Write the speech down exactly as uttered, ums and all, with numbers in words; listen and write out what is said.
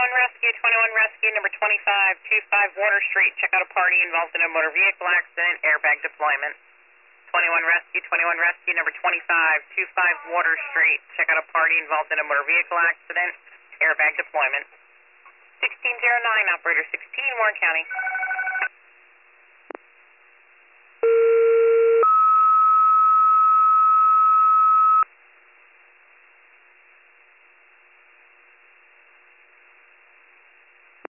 twenty-one Rescue, twenty-one Rescue, number twenty-five twenty-five Water Street. Check out a party involved in a motor vehicle accident, airbag deployment. twenty-one Rescue, twenty-one Rescue, number twenty-five twenty-five Water Street. Check out a party involved in a motor vehicle accident, airbag deployment. sixteen oh nine, operator sixteen, Warren County.